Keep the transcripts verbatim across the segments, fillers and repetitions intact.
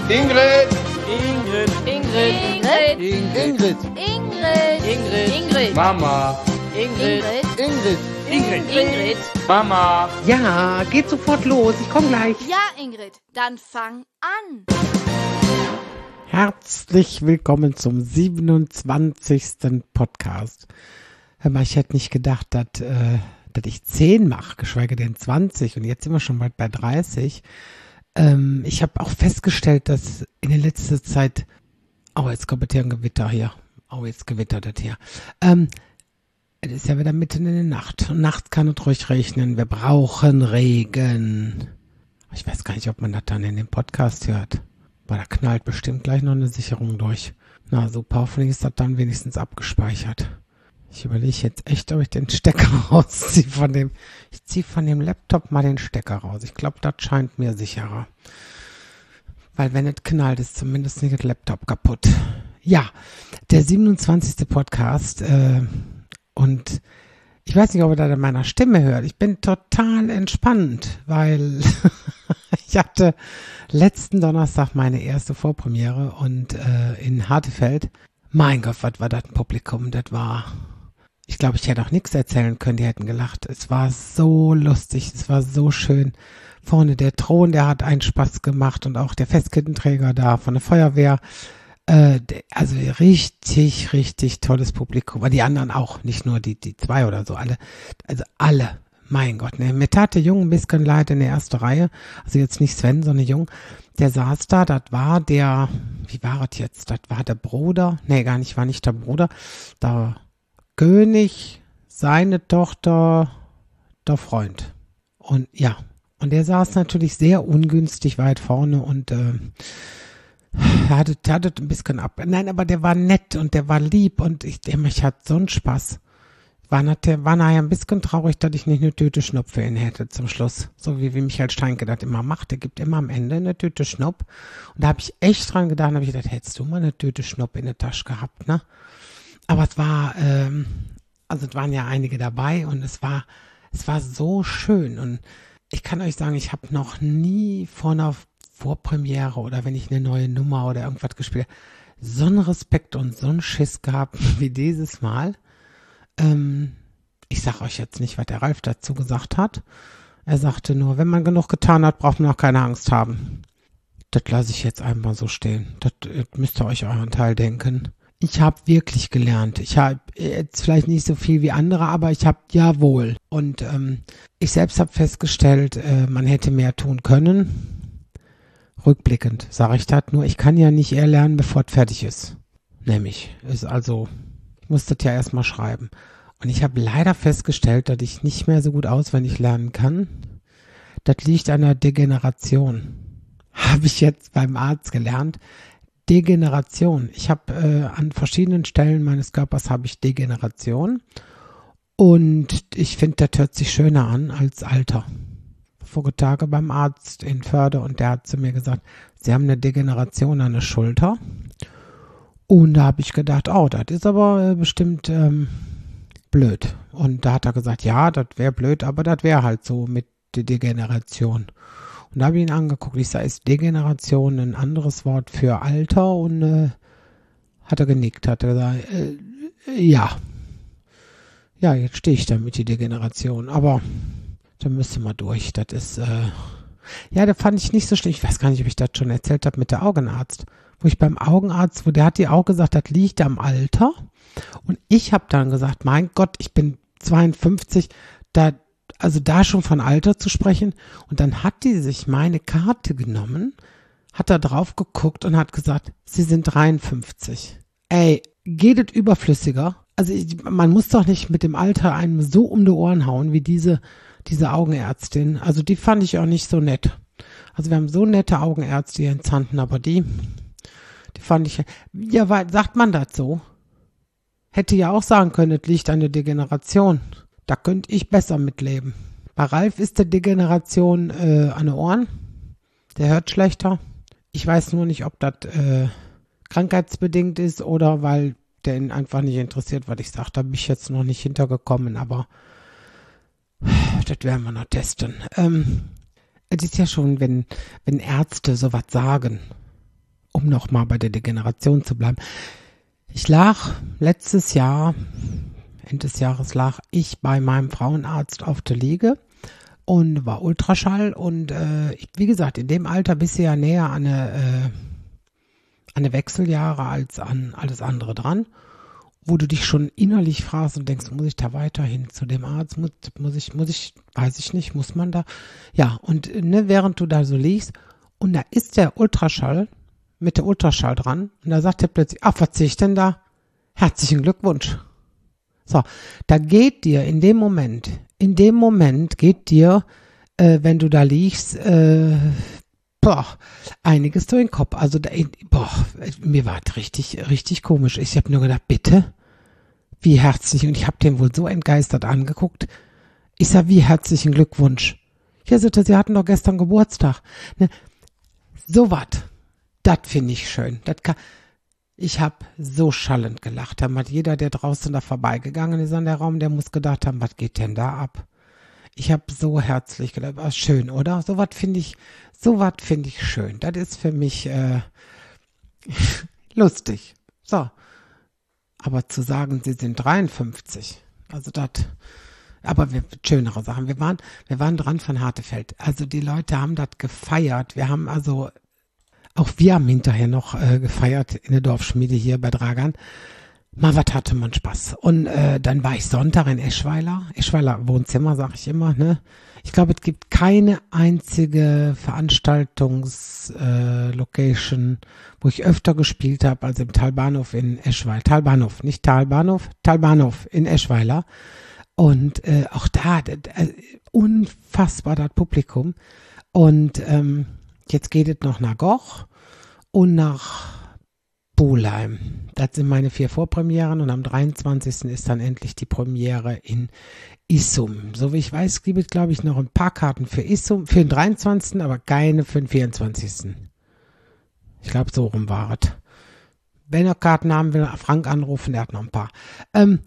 Ingrid. Ingrid. Ingrid. Ingrid. Ingrid. Ingrid. Ingrid. Mama. Ingrid. Ingrid. Ingrid. Ingrid. Mama. Ja, geht sofort los. Ich komme gleich. Ja, Ingrid, dann fang an. Herzlich willkommen zum siebenundzwanzigsten Podcast. Hör mal, ich hätte nicht gedacht, dass, äh, dass ich zehn mache, geschweige denn zwanzig. Und jetzt sind wir schon bald bei dreißig. Ähm, ich habe auch festgestellt, dass in der letzten Zeit... Oh, jetzt kommt hier ein Gewitter hier. Oh, jetzt gewittert das hier. Ähm, es ist ja wieder mitten in der Nacht. Und nachts kann es ruhig regnen. Wir brauchen Regen. Ich weiß gar nicht, ob man das dann in dem Podcast hört. Weil da knallt bestimmt gleich noch eine Sicherung durch. Na super, hoffentlich ist das dann wenigstens abgespeichert. Ich überlege jetzt echt, ob ich den Stecker rausziehe von dem... Ich ziehe von dem Laptop mal den Stecker raus. Ich glaube, das scheint mir sicherer. Weil wenn es knallt, ist zumindest nicht das Laptop kaputt. Ja, der siebenundzwanzigste Podcast. Äh, und ich weiß nicht, ob ihr das an meiner Stimme hört. Ich bin total entspannt, weil ich hatte letzten Donnerstag meine erste Vorpremiere und äh, in Hartefeld. Mein Gott, was war das ein Publikum? Das war... Ich glaube, ich hätte auch nichts erzählen können, die hätten gelacht. Es war so lustig, es war so schön. Vorne der Thron, der hat einen Spaß gemacht und auch der Festkittenträger da von der Feuerwehr. Äh, also richtig, richtig tolles Publikum. Aber die anderen auch, nicht nur die, die zwei oder so, alle. Also alle, mein Gott. Ne? Mir tat der Junge ein bisschen leid in der ersten Reihe. Also jetzt nicht Sven, sondern Jung. Der saß da, das war der, wie war es jetzt? Das war der Bruder. Nee, gar nicht, war nicht der Bruder. Da König, seine Tochter, der Freund. Und ja, und der saß natürlich sehr ungünstig weit vorne und äh, er hatte, hatte ein bisschen ab. Nein, aber der war nett und der war lieb und ich, der mich hat so einen Spaß. War, der, war nachher ein bisschen traurig, dass ich nicht eine Tüte Schnupp für ihn hätte zum Schluss. So wie, wie Michael Steinke das immer macht. Der gibt immer am Ende eine Tüte Schnupp. Und da habe ich echt dran gedacht, habe ich gedacht, hättest du mal eine Tüte Schnupp in der Tasche gehabt, ne? Aber es war, ähm, also es waren ja einige dabei und es war, es war so schön und ich kann euch sagen, ich habe noch nie vor einer Vorpremiere oder wenn ich eine neue Nummer oder irgendwas gespielt habe, so einen Respekt und so einen Schiss gehabt wie dieses Mal. Ähm, ich sag euch jetzt nicht, was der Ralf dazu gesagt hat. Er sagte nur, wenn man genug getan hat, braucht man auch keine Angst haben. Das lasse ich jetzt einmal so stehen. Das, das müsst ihr euch euren Teil denken. Ich habe wirklich gelernt. Ich habe jetzt vielleicht nicht so viel wie andere, aber ich habe jawohl. Und ähm, ich selbst habe festgestellt, äh, man hätte mehr tun können. Rückblickend sage ich das nur. Ich kann ja nicht eher lernen, bevor es fertig ist. Nämlich, ist also, ich muss das ja erstmal schreiben. Und ich habe leider festgestellt, dass ich nicht mehr so gut auswendig lernen kann. Das liegt an der Degeneration. Habe ich jetzt beim Arzt gelernt. Degeneration. Ich habe äh, an verschiedenen Stellen meines Körpers habe ich Degeneration und ich finde, das hört sich schöner an als Alter. Vorige Tage beim Arzt in Förde und der hat zu mir gesagt, Sie haben eine Degeneration an der Schulter und da habe ich gedacht, oh, das ist aber äh, bestimmt ähm, blöd und da hat er gesagt, ja, das wäre blöd, aber das wäre halt so mit der Degeneration. Und da habe ich ihn angeguckt. Ich sage, ist Degeneration ein anderes Wort für Alter? Und äh, hat er genickt, hat er gesagt, äh, ja. Ja, jetzt stehe ich da mit die Degeneration. Aber da müsste mal durch. Das ist, äh, ja, das fand ich nicht so schlimm. Ich weiß gar nicht, ob ich das schon erzählt habe mit der Augenarzt. Wo ich beim Augenarzt, wo der hat die auch gesagt, das liegt am Alter. Und ich habe dann gesagt, mein Gott, ich bin zweiundfünfzig, da also da schon von Alter zu sprechen. Und dann hat die sich meine Karte genommen, hat da drauf geguckt und hat gesagt, Sie sind dreiundfünfzig. Ey, geht es überflüssiger? Also ich, man muss doch nicht mit dem Alter einem so um die Ohren hauen wie diese, diese Augenärztin. Also die fand ich auch nicht so nett. Also wir haben so nette Augenärzte hier in Zanten, aber die, die fand ich, ja, weil, sagt man das so? Hätte ja auch sagen können, es liegt an der Degeneration. Da könnte ich besser mitleben. Bei Ralf ist der Degeneration äh, an den Ohren. Der hört schlechter. Ich weiß nur nicht, ob das äh, krankheitsbedingt ist oder weil der ihn einfach nicht interessiert, was ich sage. Da bin ich jetzt noch nicht hintergekommen, aber das werden wir noch testen. Ähm, es ist ja schon, wenn, wenn Ärzte sowas sagen, um nochmal bei der Degeneration zu bleiben. Ich lag letztes Jahr, Ende des Jahres lag ich bei meinem Frauenarzt auf der Liege und war Ultraschall und äh, ich, wie gesagt, in dem Alter bist du ja näher an eine, äh, an eine Wechseljahre als an alles andere dran, wo du dich schon innerlich fragst und denkst, muss ich da weiterhin zu dem Arzt, muss, muss ich, muss ich, weiß ich nicht, muss man da, ja, und ne, während du da so liegst und da ist der Ultraschall mit der Ultraschall dran und da sagt er plötzlich, ach, was sehe ich denn da? Herzlichen Glückwunsch. So, da geht dir in dem Moment, in dem Moment geht dir, äh, wenn du da liegst, äh, boah, einiges durch den Kopf. Also, da, boah, mir war das richtig, richtig komisch. Ich habe nur gedacht, bitte, wie herzlich, und ich habe den wohl so entgeistert angeguckt. Ich sag, wie herzlichen Glückwunsch. Ja, sagte, Sie hatten doch gestern Geburtstag. Ne? So was, das finde ich schön. Das kann, ich habe so schallend gelacht. Da hat jeder, der draußen da vorbeigegangen ist an der Raum, der muss gedacht haben, was geht denn da ab? Ich habe so herzlich gedacht, war schön, oder? So was finde ich, so was finde ich schön. Das ist für mich äh, lustig. So. Aber zu sagen, sie sind dreiundfünfzig, also das, aber wir, schönere Sachen. Wir waren, wir waren dran von Hartefeld. Also die Leute haben das gefeiert. Wir haben also, auch wir haben hinterher noch äh, gefeiert in der Dorfschmiede hier bei Dragan. Mal was hatte man Spaß. Und äh, dann war ich Sonntag in Eschweiler. Eschweiler Wohnzimmer, sag ich immer, ne? Ich glaube, es gibt keine einzige Veranstaltungs-Location, äh, wo ich öfter gespielt habe, als im Talbahnhof in Eschweiler. Talbahnhof, nicht Talbahnhof, Talbahnhof in Eschweiler. Und äh, auch da, äh, unfassbar das Publikum. Und ähm, jetzt geht es noch nach Goch und nach Pulheim. Das sind meine vier Vorpremieren und am dreiundzwanzigsten ist dann endlich die Premiere in Issum. So wie ich weiß, gibt es, glaube ich, noch ein paar Karten für Issum, für den dreiundzwanzigsten, aber keine für den vierundzwanzigsten Ich glaube, so rum war es. Wenn er Karten haben will, Frank anrufen, der hat noch ein paar. Ähm,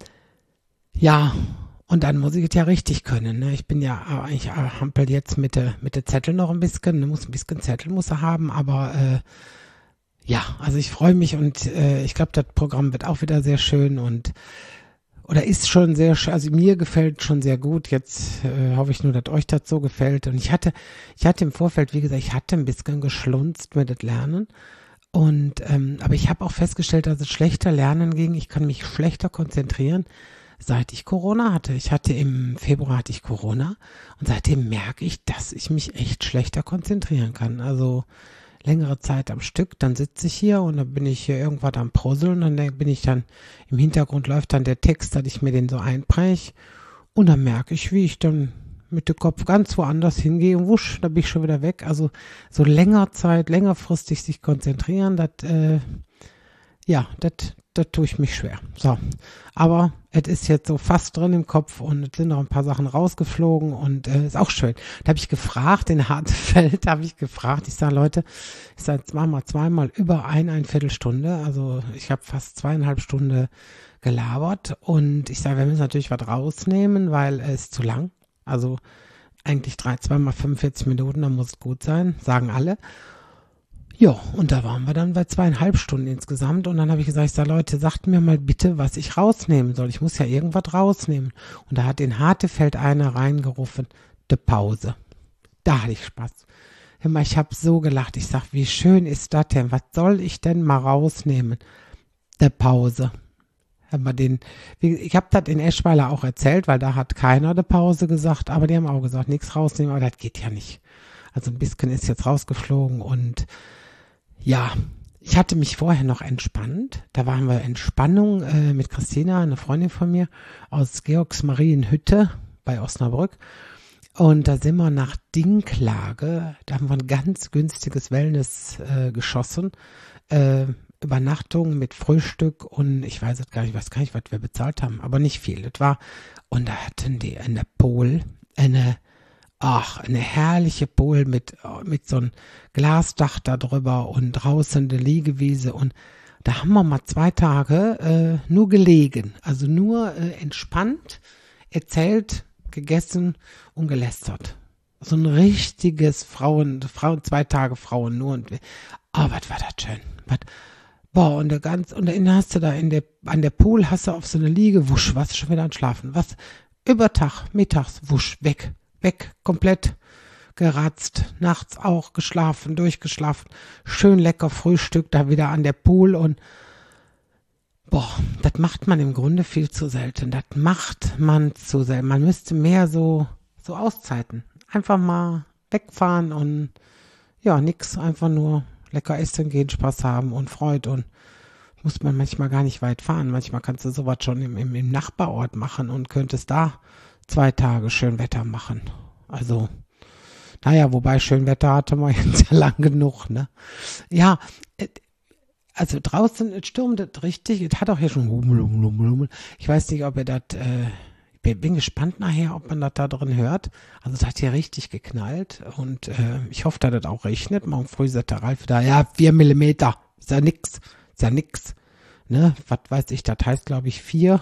ja, und dann muss ich es ja richtig können. Ne? Ich bin ja, ich hampel jetzt mit der mit der Zettel noch ein bisschen, ne? Muss ein bisschen Zettel muss er haben, aber äh, ja, also ich freue mich und äh, ich glaube, das Programm wird auch wieder sehr schön und oder ist schon sehr schön, also mir gefällt schon sehr gut. Jetzt äh, hoffe ich nur, dass euch das so gefällt. Und ich hatte, ich hatte im Vorfeld, wie gesagt, ich hatte ein bisschen geschlunzt mit dem Lernen. Und ähm, aber ich habe auch festgestellt, dass es schlechter lernen ging. Ich kann mich schlechter konzentrieren, seit ich Corona hatte. Ich hatte im Februar hatte ich Corona und seitdem merke ich, dass ich mich echt schlechter konzentrieren kann. Also längere Zeit am Stück, dann sitze ich hier und dann bin ich hier irgendwas am Puzzeln und dann bin ich dann, im Hintergrund läuft dann der Text, dass ich mir den so einpräge und dann merke ich, wie ich dann mit dem Kopf ganz woanders hingehe und wusch, da bin ich schon wieder weg. Also so länger Zeit, längerfristig sich konzentrieren, das, äh, ja, das, das tue ich mich schwer. So, aber es ist jetzt so fast drin im Kopf und es sind noch ein paar Sachen rausgeflogen und äh, ist auch schön. Da habe ich gefragt, in Hartefeld habe ich gefragt, ich sage, Leute, ich sage, jetzt machen wir zweimal über ein, ein Viertelstunde, also ich habe fast zweieinhalb Stunden gelabert und ich sage, wir müssen natürlich was rausnehmen, weil es ist zu lang, also eigentlich drei, zweimal fünfundvierzig Minuten, dann muss es gut sein, sagen alle. Ja, und da waren wir dann bei zweieinhalb Stunden insgesamt und dann habe ich gesagt, ich sage, Leute, sagt mir mal bitte, was ich rausnehmen soll. Ich muss ja irgendwas rausnehmen. Und da hat in Hartefeld einer reingerufen, de Pause. Da hatte ich Spaß. Ich habe so gelacht. Ich sage, wie schön ist das denn? Was soll ich denn mal rausnehmen? De Pause. Den, ich habe das in Eschweiler auch erzählt, weil da hat keiner de Pause gesagt, aber die haben auch gesagt, nichts rausnehmen, aber das geht ja nicht. Also ein bisschen ist jetzt rausgeflogen und ja, ich hatte mich vorher noch entspannt. Da waren wir Entspannung äh, mit Christina, eine Freundin von mir, aus Georgsmarienhütte bei Osnabrück. Und da sind wir nach Dinklage, da haben wir ein ganz günstiges Wellness äh, geschossen. Äh, Übernachtung mit Frühstück und ich weiß jetzt gar nicht, ich weiß gar nicht, was wir bezahlt haben, aber nicht viel. Das war, und da hatten die in der Pool eine Ach, eine herrliche Pool mit, mit so einem Glasdach da drüber und draußen eine Liegewiese und da haben wir mal zwei Tage äh, nur gelegen, also nur äh, entspannt, erzählt, gegessen und gelästert. So ein richtiges Frauen, Frauen, zwei Tage Frauen nur und, oh, was war das schön, was, boah, und der ganz, und dann hast du da in der, an der Pool hast du auf so eine Liege, wusch, warst du schon wieder an Schlafen, was, über Tag, mittags, wusch, weg, weg, komplett geratzt, nachts auch geschlafen, durchgeschlafen, schön lecker Frühstück, da wieder an der Pool und boah, das macht man im Grunde viel zu selten, das macht man zu selten, man müsste mehr so, so Auszeiten, einfach mal wegfahren und ja, nix, einfach nur lecker essen gehen, Spaß haben und Freude und muss man manchmal gar nicht weit fahren. Manchmal kannst du sowas schon im, im, im Nachbarort machen und könntest da zwei Tage schön Wetter machen. Also, naja, wobei schön Wetter hatte man jetzt ja lang genug, ne? Ja, also draußen, es stürmt das richtig, es hat auch hier schon Hummel, Hummel, Hummel. Ich weiß nicht, ob ihr das, äh, ich bin, bin gespannt nachher, ob man das da drin hört. Also es hat hier richtig geknallt und äh, ich hoffe, dass das auch regnet. Morgen früh sagt der Ralf da, ja, vier Millimeter, ist ja nix, ist ja nix. Ne, was weiß ich, das heißt, glaube ich, vier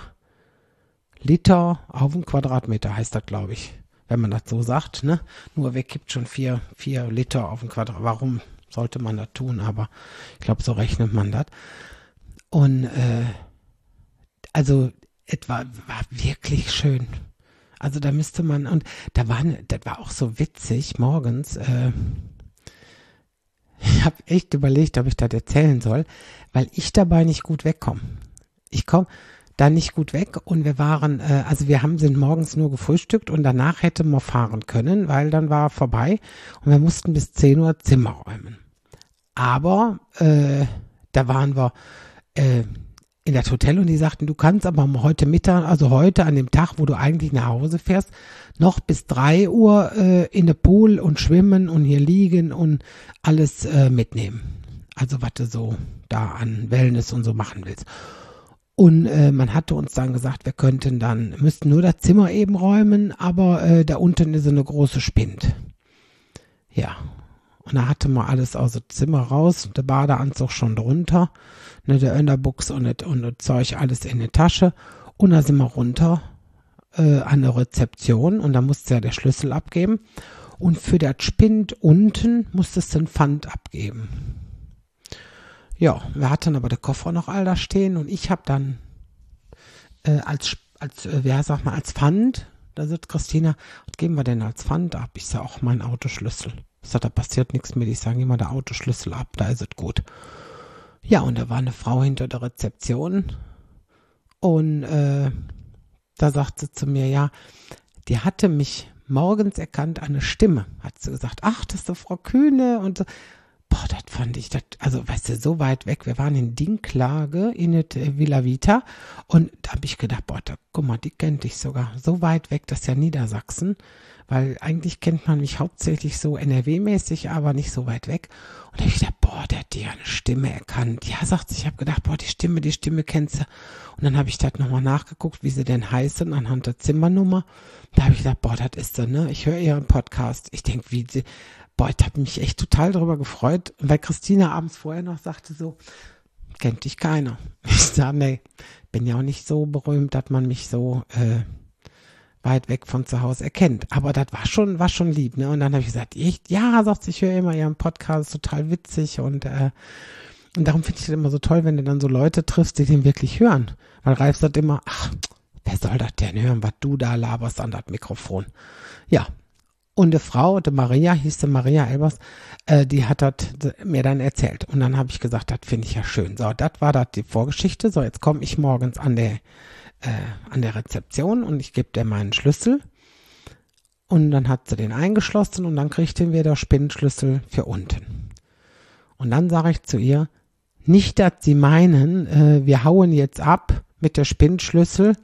Liter auf einen Quadratmeter heißt das, glaube ich, wenn man das so sagt, ne? Nur wer kippt schon vier, vier Liter auf einen Quadratmeter? Warum sollte man das tun? Aber ich glaube, so rechnet man das. Und äh, also es war, war wirklich schön. Also da müsste man, und da war, das war auch so witzig morgens, äh, ich habe echt überlegt, ob ich das erzählen soll, weil ich dabei nicht gut wegkomme. Ich komme da nicht gut weg und wir waren, äh, also wir haben sind morgens nur gefrühstückt und danach hätte man fahren können, weil dann war vorbei und wir mussten bis zehn Uhr Zimmer räumen. Aber äh, da waren wir äh, in das Hotel und die sagten, du kannst aber heute Mittag, also heute an dem Tag, wo du eigentlich nach Hause fährst, noch bis drei Uhr äh, in der Pool und schwimmen und hier liegen und alles äh, mitnehmen. Also was du so da an Wellness und so machen willst. Und äh, man hatte uns dann gesagt, wir könnten dann, müssten nur das Zimmer eben räumen, aber äh, da unten ist eine große Spind. Ja, und da hatte man alles aus dem Zimmer raus, der Badeanzug schon drunter, ne, der Underbuchs und das, und das Zeug alles in die Tasche. Und da sind wir runter äh, an der Rezeption und da musste ja der Schlüssel abgeben. Und für das Spind unten musstest du ein Pfand abgeben. Ja, wir hatten aber den Koffer noch all da stehen und ich habe dann äh, als, als äh, wer sag mal, als Pfand, da sagt Christina, was geben wir denn als Pfand ab? Ich sage auch mein Autoschlüssel. Ich sage, da passiert nichts mit, ich sage immer der Autoschlüssel ab, da ist es gut. Ja, und da war eine Frau hinter der Rezeption und äh, da sagt sie zu mir, ja, die hatte mich morgens erkannt, eine Stimme, hat sie gesagt, ach, das ist doch Frau Kühne und so. Boah, das fand ich, das, also weißt du, so weit weg, wir waren in Dinklage in der Villa Vita und da habe ich gedacht, boah, da, guck mal, die kennt dich sogar, so weit weg, das ist ja Niedersachsen, weil eigentlich kennt man mich hauptsächlich so N R W-mäßig, aber nicht so weit weg. Und da habe ich gedacht, boah, der hat die eine Stimme erkannt. Ja, sagt sie, ich habe gedacht, boah, die Stimme, die Stimme kennst du. Und dann habe ich das nochmal nachgeguckt, wie sie denn heißen, anhand der Zimmernummer. Da habe ich gedacht, boah, das ist sie, ne? Ich höre ihren Podcast. Ich denke, wie sie, boah, ich habe mich echt total darüber gefreut, weil Christina abends vorher noch sagte so, kennt dich keiner. Ich sage, nee, bin ja auch nicht so berühmt, dass man mich so äh, weit weg von zu Hause erkennt. Aber das war schon, war schon lieb, ne? Und dann habe ich gesagt, echt, ja, sagt sie, ich höre immer ihren Podcast, total witzig und äh, und darum finde ich das immer so toll, wenn du dann so Leute triffst, die den wirklich hören. Weil Ralf sagt immer, ach, wer soll das denn hören, was du da laberst an das Mikrofon? Ja. Und eine Frau, die Maria, hieß die Maria Elbers, äh, die hat das mir dann erzählt. Und dann habe ich gesagt, das finde ich ja schön. So, das war das die Vorgeschichte. So, jetzt komme ich morgens an der, äh, an der Rezeption und ich gebe dir meinen Schlüssel. Und dann hat sie den eingeschlossen und dann kriegten wir den Spinnenschlüssel für unten. Und dann sage ich zu ihr, nicht, dass sie meinen, äh, wir hauen jetzt ab mit der Spinnenschlüssel.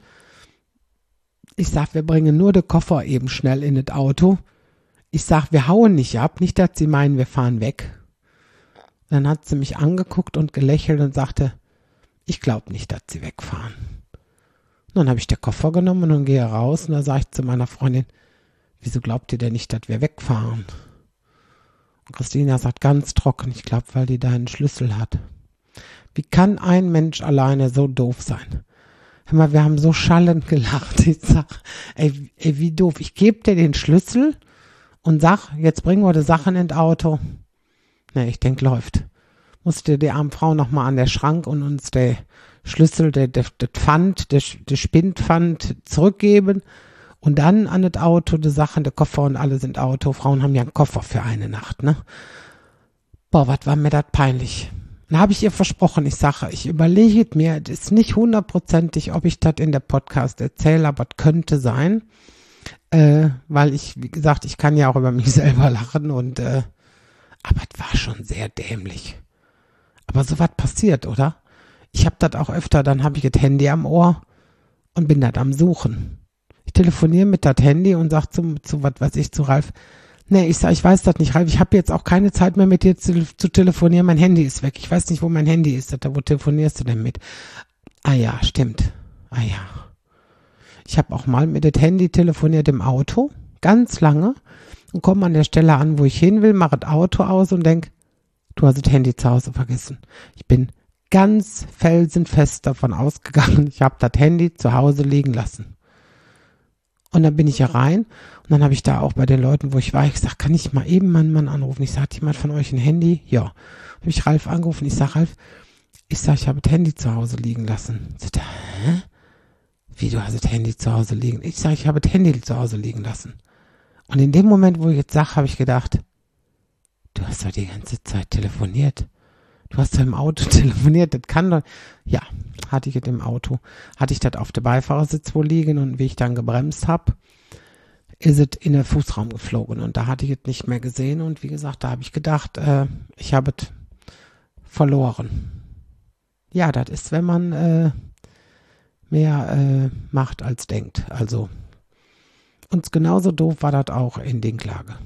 Ich sag, wir bringen nur den Koffer eben schnell in das Auto. Ich sag, wir hauen nicht ab, nicht, dass sie meinen, wir fahren weg. Dann hat sie mich angeguckt und gelächelt und sagte, ich glaube nicht, dass sie wegfahren. Und dann habe ich den Koffer genommen und gehe raus und da sage ich zu meiner Freundin, wieso glaubt ihr denn nicht, dass wir wegfahren? Und Christina sagt ganz trocken, ich glaube, weil die da einen Schlüssel hat. Wie kann ein Mensch alleine so doof sein? Hör mal, wir haben so schallend gelacht. Ich sag, ey, ey wie doof. Ich gebe dir den Schlüssel und sag, jetzt bringen wir die Sachen ins Auto. Ne, ich denk, läuft. musste die arme Frau nochmal an der Schrank und uns der Schlüssel, der, der, der Pfand, der, der Spindpfand zurückgeben und dann an das Auto, die Sachen, der Koffer und alle sind Auto. Frauen haben ja einen Koffer für eine Nacht, ne? Boah, was war mir das peinlich. Dann habe ich ihr versprochen, ich sage, ich überlege mir, es ist nicht hundertprozentig, ob ich das in der Podcast erzähle, aber es könnte sein, äh, weil ich, wie gesagt, ich kann ja auch über mich selber lachen und, äh, aber es war schon sehr dämlich. Aber so was passiert, oder? Ich habe das auch öfter, dann habe ich das Handy am Ohr und bin das am Suchen. Ich telefoniere mit das Handy und sage zu, zu, was weiß ich, zu Ralf, nee, ich sage, ich weiß das nicht, Ralf, ich habe jetzt auch keine Zeit mehr mit dir zu, zu telefonieren, mein Handy ist weg. Ich weiß nicht, wo mein Handy ist. Da, wo telefonierst du denn mit? Ah ja, stimmt. Ah ja. Ich habe auch mal mit dem Handy telefoniert im Auto, ganz lange, und komme an der Stelle an, wo ich hin will, mache das Auto aus und denke, du hast das Handy zu Hause vergessen. Ich bin ganz felsenfest davon ausgegangen, ich habe das Handy zu Hause liegen lassen. Und dann bin ich hier rein und dann habe ich da auch bei den Leuten, wo ich war, ich gesagt, kann ich mal eben meinen Mann anrufen? Ich sage, hat jemand von euch ein Handy? Ja. Habe ich Ralf angerufen. Ich sage, Ralf, ich sage, ich habe das Handy zu Hause liegen lassen. Sagt er, hä? Wie, du hast das Handy zu Hause liegen? Ich sage, ich habe das Handy zu Hause liegen lassen. Und in dem Moment, wo ich jetzt sage, habe ich gedacht, du hast doch die ganze Zeit telefoniert. Du hast doch im Auto telefoniert, das kann doch, ja, hatte ich es im Auto, hatte ich das auf dem Beifahrersitz wohl liegen und wie ich dann gebremst habe, ist es in den Fußraum geflogen und da hatte ich es nicht mehr gesehen und wie gesagt, da habe ich gedacht, äh, ich habe es verloren. Ja, das ist, wenn man äh, mehr äh, macht als denkt, also und genauso doof war das auch in Dinklage.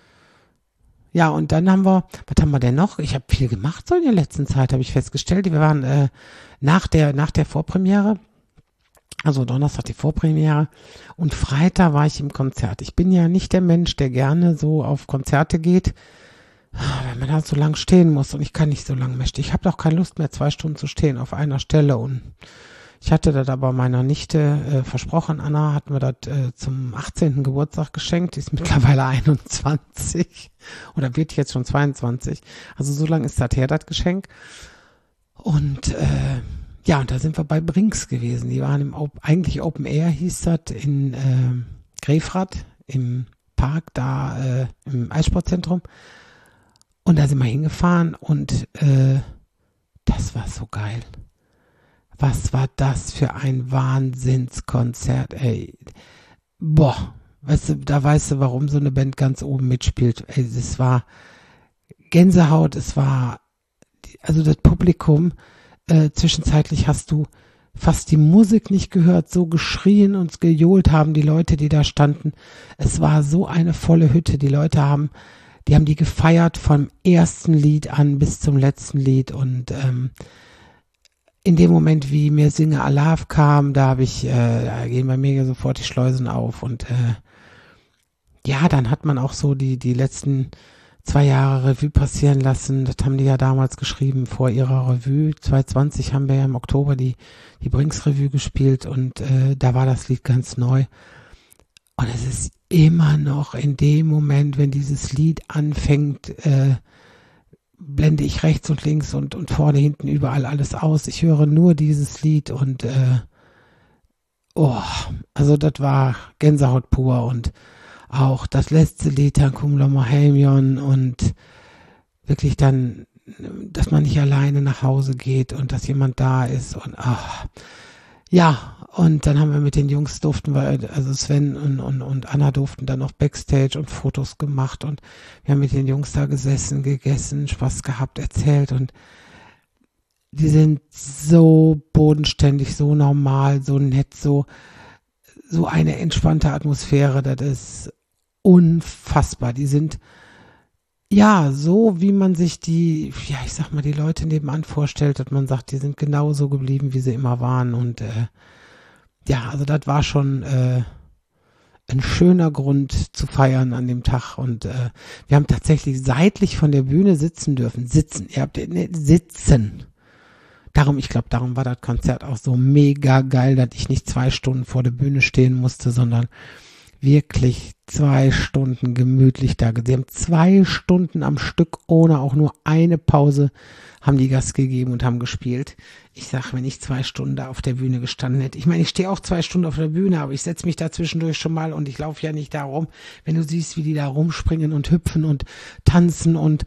Ja, und dann haben wir, was haben wir denn noch? Ich habe viel gemacht so in der letzten Zeit, habe ich festgestellt. Wir waren äh, nach der nach der Vorpremiere, also Donnerstag die Vorpremiere und Freitag war ich im Konzert. Ich bin ja nicht der Mensch, der gerne so auf Konzerte geht, weil man halt so lang stehen muss und ich kann nicht so lang mehr stehen. Ich habe doch keine Lust mehr, zwei Stunden zu stehen auf einer Stelle und ich hatte das aber meiner Nichte äh, versprochen, Anna hat mir das äh, zum achtzehnten Geburtstag geschenkt, die ist mittlerweile einundzwanzig oder wird jetzt schon zweiundzwanzig, also so lange ist das her, das Geschenk. Und äh, ja, und da sind wir bei Brinks gewesen, die waren im Op- eigentlich Open Air, hieß das, in äh, Grefrath, im Park, da äh, im Eissportzentrum. Und da sind wir hingefahren und äh, das war so geil. Was war das für ein Wahnsinnskonzert, ey. Boah, weißt du, da weißt du, warum so eine Band ganz oben mitspielt. Ey, es war Gänsehaut, es war, also das Publikum, äh, zwischenzeitlich hast du fast die Musik nicht gehört, so geschrien und gejohlt haben die Leute, die da standen. Es war so eine volle Hütte, die Leute haben, die haben die gefeiert vom ersten Lied an bis zum letzten Lied und ähm, in dem Moment, wie mir Singe Alav kam, da habe ich, äh, da gehen bei mir sofort die Schleusen auf und äh, ja, dann hat man auch so die die letzten zwei Jahre Revue passieren lassen. Das haben die ja damals geschrieben vor ihrer Revue. zwanzig zwanzig haben wir ja im Oktober die die Brinks Revue gespielt und äh, da war das Lied ganz neu. Und es ist immer noch in dem Moment, wenn dieses Lied anfängt, äh, blende ich rechts und links und, und vorne, hinten, überall alles aus. Ich höre nur dieses Lied und äh, oh, also das war Gänsehaut pur und auch das letzte Lied, Tankum Lomohemion und wirklich dann, dass man nicht alleine nach Hause geht und dass jemand da ist und ach, ja, und dann haben wir mit den Jungs durften wir, also Sven und, und, und Anna durften dann noch Backstage und Fotos gemacht und wir haben mit den Jungs da gesessen, gegessen, Spaß gehabt, erzählt und die sind so bodenständig, so normal, so nett, so, so eine entspannte Atmosphäre, das ist unfassbar. Die sind ja so, wie man sich die, ja, ich sag mal, die Leute nebenan vorstellt, dass man sagt, die sind genauso geblieben, wie sie immer waren und äh, ja, also das war schon äh, ein schöner Grund zu feiern an dem Tag und äh, wir haben tatsächlich seitlich von der Bühne sitzen dürfen. Sitzen, ihr habt ne, sitzen. Darum, ich glaube, darum war das Konzert auch so mega geil, dass ich nicht zwei Stunden vor der Bühne stehen musste, sondern wirklich zwei Stunden gemütlich da. Sie haben zwei Stunden am Stück ohne auch nur eine Pause haben die Gas gegeben und haben gespielt. Ich sag, wenn ich zwei Stunden da auf der Bühne gestanden hätte, ich meine, ich stehe auch zwei Stunden auf der Bühne, aber ich setze mich da zwischendurch schon mal und ich laufe ja nicht da rum. Wenn du siehst, wie die da rumspringen und hüpfen und tanzen und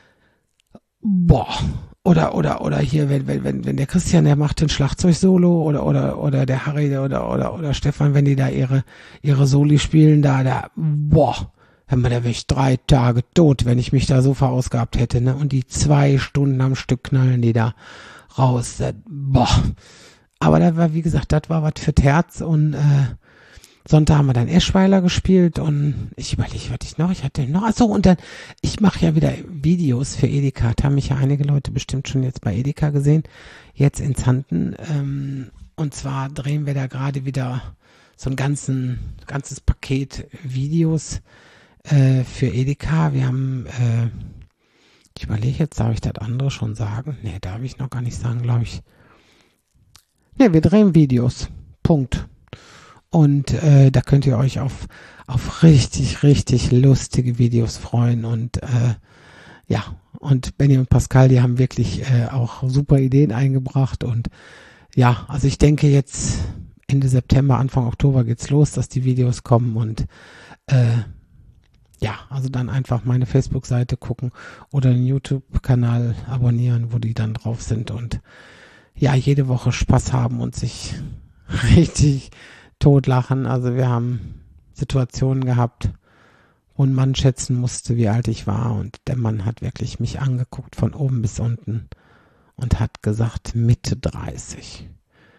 boah, oder oder oder hier, wenn wenn wenn wenn der Christian, der macht den Schlagzeug-Solo oder oder oder der Harry der, oder oder oder Stefan, wenn die da ihre ihre Soli spielen, da da boah, wenn man da wäre ich drei Tage tot, wenn ich mich da so verausgabt hätte, ne? Und die zwei Stunden am Stück knallen die da raus, das, boah. Aber da war, wie gesagt, das war was für Herz und äh, Sonntag haben wir dann Eschweiler gespielt und ich überlege, was ich noch, ich hatte noch, achso, und dann, ich mache ja wieder Videos für Edeka, da haben mich ja einige Leute bestimmt schon jetzt bei Edeka gesehen, jetzt in Zanten, ähm, und zwar drehen wir da gerade wieder so ein ganzen, ganzes Paket Videos äh, für Edeka. Wir haben, äh, ich überlege jetzt, darf ich das andere schon sagen? Nee, darf ich noch gar nicht sagen, glaube ich. Nee, wir drehen Videos, Punkt. Und äh, da könnt ihr euch auf, auf richtig, richtig lustige Videos freuen. Und äh, ja, und Benny und Pascal, die haben wirklich äh, auch super Ideen eingebracht. Und ja, also ich denke jetzt Ende September, Anfang Oktober geht's los, dass die Videos kommen. Und äh, ja, also dann einfach meine Facebook-Seite gucken oder den YouTube-Kanal abonnieren, wo die dann drauf sind. Und ja, jede Woche Spaß haben und sich richtig totlachen. Also wir haben Situationen gehabt, wo ein Mann schätzen musste, wie alt ich war. Und der Mann hat wirklich mich angeguckt von oben bis unten und hat gesagt, Mitte dreißig.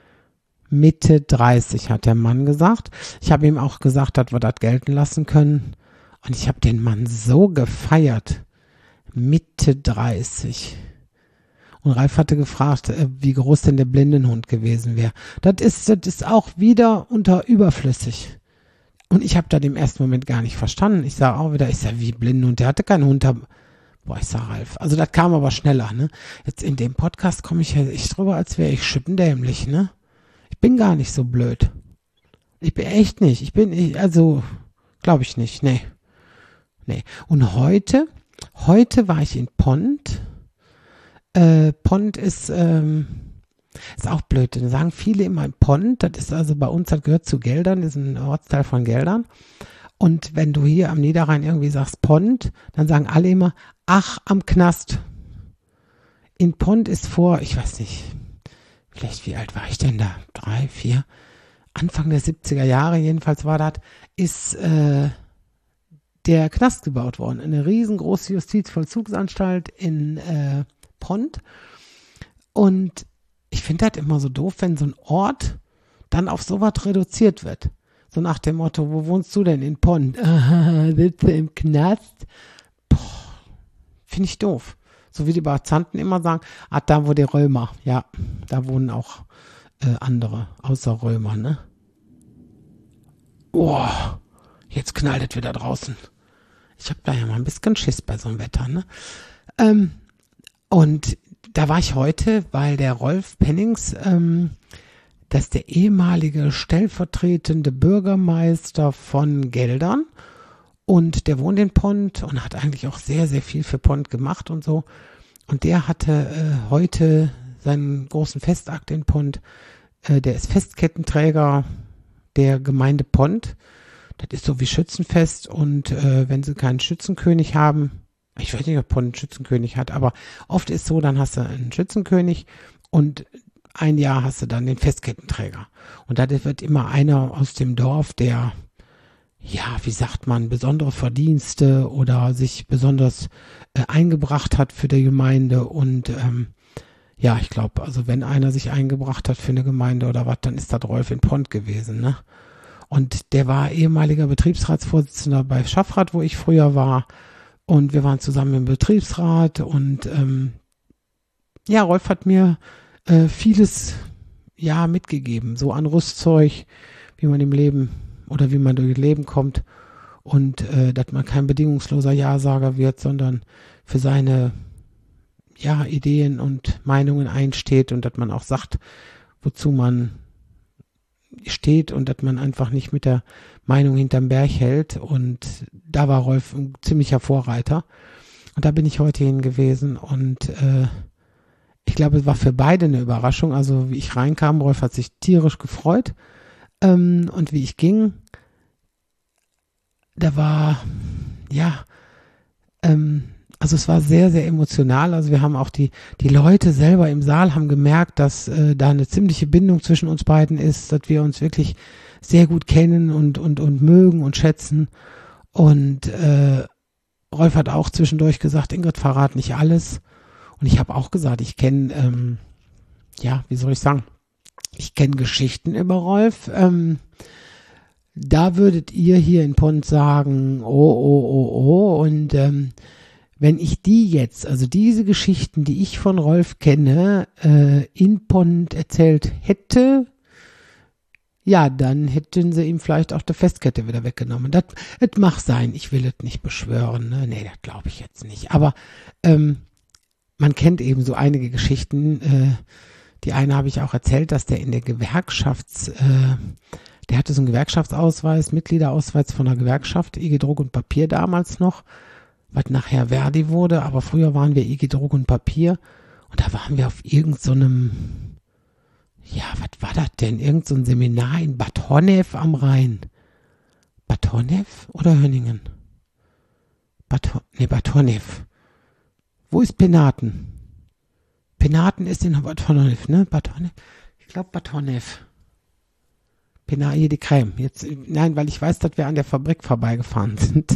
Mitte dreißig hat der Mann gesagt. Ich habe ihm auch gesagt, dass wir das gelten lassen können. Und ich habe den Mann so gefeiert. Mitte dreißig. Und Ralf hatte gefragt, wie groß denn der Blindenhund gewesen wäre. Das ist, das ist auch wieder unter überflüssig. Und ich habe da im ersten Moment gar nicht verstanden. Ich sage auch wieder, ich sage, wie Blindenhund? Der hatte keinen Hund. Boah, ich sage Ralf. Also das kam aber schneller, ne? Jetzt in dem Podcast komme ich ja echt drüber, als wäre ich schippendämlich, ne? Ich bin gar nicht so blöd. Ich bin echt nicht. Ich bin, ich, also, glaube ich nicht. Nee. Nee. Und heute, heute war ich in Pont. Äh, Pont ist, ähm, ist auch blöd. Dann sagen viele immer Pont. Das ist also bei uns, das gehört zu Geldern. Das ist ein Ortsteil von Geldern. Und wenn du hier am Niederrhein irgendwie sagst Pont, dann sagen alle immer, ach, am Knast. In Pont ist vor, ich weiß nicht, vielleicht wie alt war ich denn da? Drei, vier? Anfang der siebziger Jahre jedenfalls war das, ist äh, der Knast gebaut worden. Eine riesengroße Justizvollzugsanstalt in äh, Pont. Und ich finde das immer so doof, wenn so ein Ort dann auf sowas reduziert wird. So nach dem Motto, wo wohnst du denn in Pont? Aha, sitze im Knast? Finde ich doof. So wie die Barzanten immer sagen, ah, da wo die Römer, ja, da wohnen auch äh, andere, außer Römer, ne? Boah, jetzt knallt es wieder draußen. Ich habe da ja mal ein bisschen Schiss bei so einem Wetter, ne? Ähm, und da war ich heute, weil der Rolf Pennings, ähm, das ist der ehemalige stellvertretende Bürgermeister von Geldern und der wohnt in Pont und hat eigentlich auch sehr, sehr viel für Pont gemacht und so. Und der hatte äh, heute seinen großen Festakt in Pont. Äh, der ist Festkettenträger der Gemeinde Pont. Das ist so wie Schützenfest und äh, wenn sie keinen Schützenkönig haben, ich weiß nicht, ob Pont einen Schützenkönig hat, aber oft ist so, dann hast du einen Schützenkönig und ein Jahr hast du dann den Festkettenträger. Und da wird immer einer aus dem Dorf, der, ja, wie sagt man, besondere Verdienste oder sich besonders äh, eingebracht hat für die Gemeinde. Und ähm, ja, ich glaube, also wenn einer sich eingebracht hat für eine Gemeinde oder was, dann ist das Rolf in Pont gewesen, ne? Und der war ehemaliger Betriebsratsvorsitzender bei Schaffrat, wo ich früher war. Und wir waren zusammen im Betriebsrat. Und ähm, ja, Rolf hat mir äh, vieles ja mitgegeben, so an Rüstzeug, wie man im Leben oder wie man durch das Leben kommt. Und äh, dass man kein bedingungsloser Ja-Sager wird, sondern für seine ja, Ideen und Meinungen einsteht und dass man auch sagt, wozu man steht und dass man einfach nicht mit der Meinung hinterm Berg hält. Und da war Rolf ein ziemlicher Vorreiter. Und da bin ich heute hin gewesen und äh, ich glaube, es war für beide eine Überraschung. Also wie ich reinkam, Rolf hat sich tierisch gefreut. Ähm, und wie ich ging, da war, ja, ähm, also es war sehr, sehr emotional. Also wir haben auch die, die Leute selber im Saal haben gemerkt, dass äh, da eine ziemliche Bindung zwischen uns beiden ist, dass wir uns wirklich sehr gut kennen und, und, und mögen und schätzen. Und äh, Rolf hat auch zwischendurch gesagt, Ingrid, verrat nicht alles. Und ich habe auch gesagt, ich kenne, ähm, ja, wie soll ich sagen, ich kenne Geschichten über Rolf. Ähm, da würdet ihr hier in Pont sagen, oh, oh, oh, oh. Und ähm, wenn ich die jetzt, also diese Geschichten, die ich von Rolf kenne, äh, in Pont erzählt hätte, ja, dann hätten sie ihm vielleicht auch die Festkette wieder weggenommen. Das, das mag sein, ich will es nicht beschwören, ne? Nee, das glaube ich jetzt nicht. Aber ähm, man kennt eben so einige Geschichten. Äh, die eine habe ich auch erzählt, dass der in der Gewerkschafts... Äh, der hatte so einen Gewerkschaftsausweis, Mitgliederausweis von der Gewerkschaft, I G Druck und Papier damals noch, was nachher Verdi wurde, aber früher waren wir I G Druck und Papier und da waren wir auf irgend so einem, ja, was war das denn? Irgend so ein Seminar in Bad Honnef am Rhein. Bad Honnef oder Hönningen? Bad, Ho- nee, Bad Honnef. Wo ist Penaten? Penaten ist in Bad Honnef, ne? Bad Honnef. Ich glaube Bad Honnef. Penaille de Crème. Jetzt, nein, weil ich weiß, dass wir an der Fabrik vorbeigefahren sind.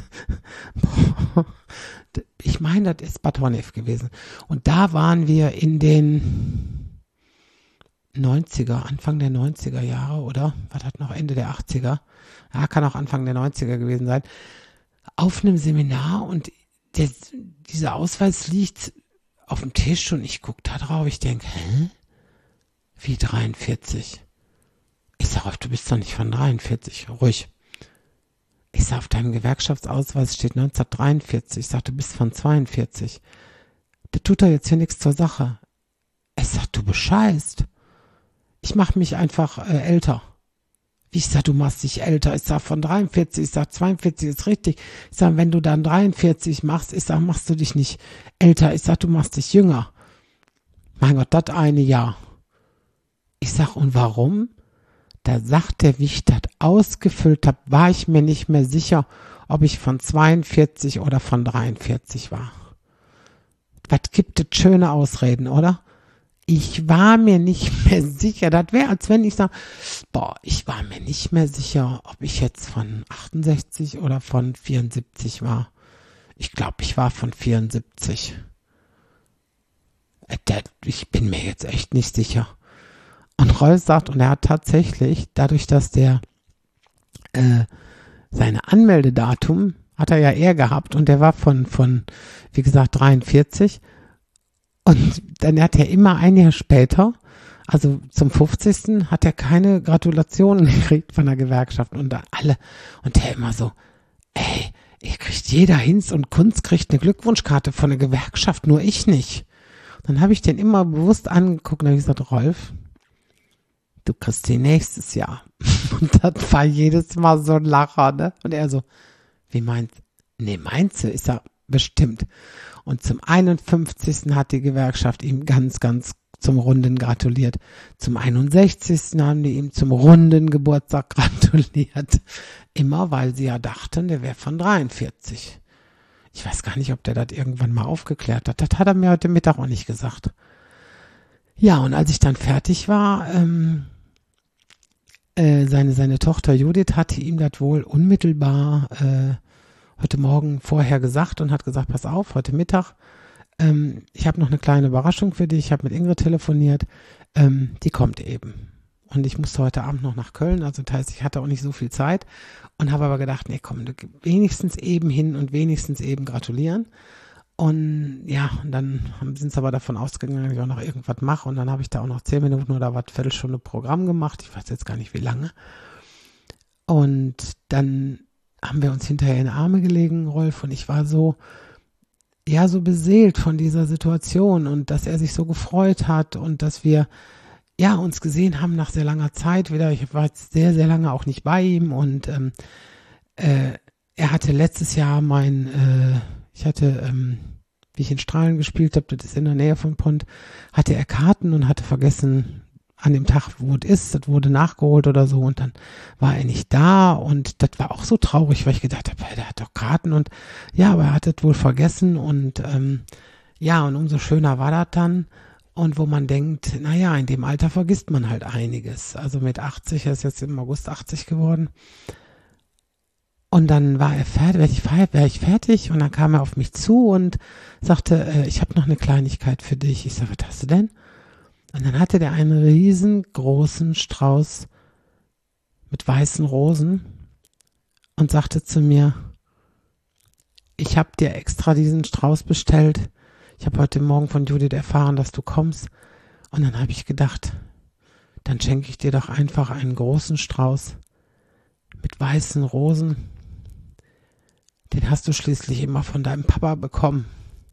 Ich meine, das ist Bad Honnef gewesen. Und da waren wir in den neunziger, Anfang der neunziger Jahre, oder? Was hat noch Ende der achtziger? Ja, kann auch Anfang der neunziger gewesen sein. Auf einem Seminar und der, dieser Ausweis liegt auf dem Tisch und ich gucke da drauf. Ich denke, hä? Wie dreiundvierzig? Ich sag, du bist doch nicht von dreiundvierzig, ruhig. Ich sag, auf deinem Gewerkschaftsausweis steht neunzehnhundertdreiundvierzig. Ich sag, du bist von zweiundvierzig. Das tut doch jetzt hier nichts zur Sache. Ich sag, du bescheißt. Ich mach mich einfach äh, älter. Wie ich sag, du machst dich älter. Ich sag, von dreiundvierzig. Ich sag, zweiundvierzig ist richtig. Ich sag, wenn du dann dreiundvierzig machst, ich sag, machst du dich nicht älter. Ich sag, du machst dich jünger. Mein Gott, das eine Jahr. Ich sag, und warum? Da sagt der, wie ich das ausgefüllt habe, war ich mir nicht mehr sicher, ob ich von zweiundvierzig oder von dreiundvierzig war. Was gibt es schöne Ausreden, oder? Ich war mir nicht mehr sicher. Das wäre, als wenn ich sage, boah, ich war mir nicht mehr sicher, ob ich jetzt von achtundsechzig oder von vierundsiebzig war. Ich glaube, ich war von vierundsiebzig. Ich bin mir jetzt echt nicht sicher. Und Rolf sagt, und er hat tatsächlich, dadurch, dass der äh, seine Anmeldedatum hat er ja eher gehabt und der war von, von, wie gesagt, dreiundvierzig. Und dann hat er immer ein Jahr später, also zum fünfzigsten hat er keine Gratulationen gekriegt von der Gewerkschaft und da alle. Und der immer so, ey, ihr kriegt jeder Hinz und Kunz kriegt eine Glückwunschkarte von der Gewerkschaft, nur ich nicht. Dann habe ich den immer bewusst angeguckt und habe gesagt, Rolf, du kriegst die nächstes Jahr. Und das war jedes Mal so ein Lacher, ne? Und er so, wie meinst du? Nee, meinst du? Ich sag, bestimmt. Und zum einundfünfzigsten hat die Gewerkschaft ihm ganz, ganz zum runden gratuliert. Zum einundsechzigsten haben die ihm zum runden Geburtstag gratuliert. Immer, weil sie ja dachten, der wäre von dreiundvierzig. Ich weiß gar nicht, ob der das irgendwann mal aufgeklärt hat. Das hat er mir heute Mittag auch nicht gesagt. Ja, und als ich dann fertig war, ähm, äh, seine, seine Tochter Judith hatte ihm das wohl unmittelbar äh, heute Morgen vorher gesagt und hat gesagt, pass auf, heute Mittag, ähm, ich habe noch eine kleine Überraschung für dich, ich habe mit Ingrid telefoniert, ähm, die kommt eben. Und ich musste heute Abend noch nach Köln, also das heißt, ich hatte auch nicht so viel Zeit und habe aber gedacht, nee, komm, wenigstens eben hin und wenigstens eben gratulieren. Und ja, und dann sind sie aber davon ausgegangen, dass ich auch noch irgendwas mache und dann habe ich da auch noch zehn Minuten oder was, Viertelstunde Programm gemacht, ich weiß jetzt gar nicht wie lange. Und dann haben wir uns hinterher in die Arme gelegen, Rolf, und ich war so, ja, so beseelt von dieser Situation und dass er sich so gefreut hat und dass wir ja, uns gesehen haben nach sehr langer Zeit wieder. Ich war jetzt sehr, sehr lange auch nicht bei ihm und ähm, äh, er hatte letztes Jahr mein, äh, ich hatte, ähm, wie ich in Strahlen gespielt habe, das ist in der Nähe von Pont, hatte er Karten und hatte vergessen, an dem Tag, wo es ist, das wurde nachgeholt oder so und dann war er nicht da und das war auch so traurig, weil ich gedacht habe, der hat doch Karten und ja, aber er hat das wohl vergessen und ähm, ja, und umso schöner war das dann. Und wo man denkt, naja, in dem Alter vergisst man halt einiges. Also mit achtzig, er ist jetzt im August achtzig geworden. Und dann war er fertig, wäre ich, wär ich fertig und dann kam er auf mich zu und sagte, äh, ich habe noch eine Kleinigkeit für dich. Ich sage, was hast du denn? Und dann hatte der einen riesengroßen Strauß mit weißen Rosen und sagte zu mir, ich habe dir extra diesen Strauß bestellt. Ich habe heute Morgen von Judith erfahren, dass du kommst. Und dann habe ich gedacht, dann schenke ich dir doch einfach einen großen Strauß mit weißen Rosen. Den hast du schließlich immer von deinem Papa bekommen.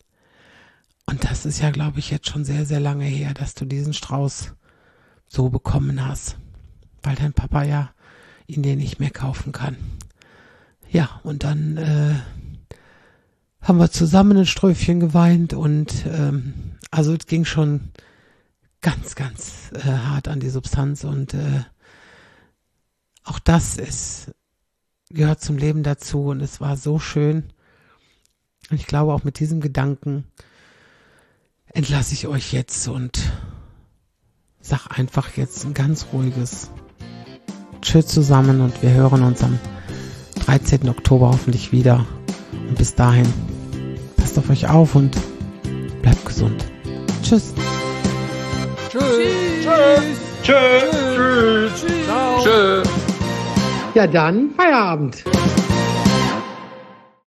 Und das ist ja, glaube ich, jetzt schon sehr, sehr lange her, dass du diesen Strauß so bekommen hast. Weil dein Papa ja ihn dir nicht mehr kaufen kann. Ja, und dann äh, haben wir zusammen ein Ströfchen geweint und ähm, also es ging schon ganz, ganz äh, hart an die Substanz und äh, auch das ist, gehört zum Leben dazu und es war so schön und ich glaube auch mit diesem Gedanken entlasse ich euch jetzt und sag einfach jetzt ein ganz ruhiges Tschüss zusammen und wir hören uns am dreizehnten Oktober hoffentlich wieder. Und bis dahin, passt auf euch auf und bleibt gesund. Tschüss. Tschüss. Tschüss. Tschüss. Tschüss. Tschüss. Tschüss. Ja, dann Feierabend.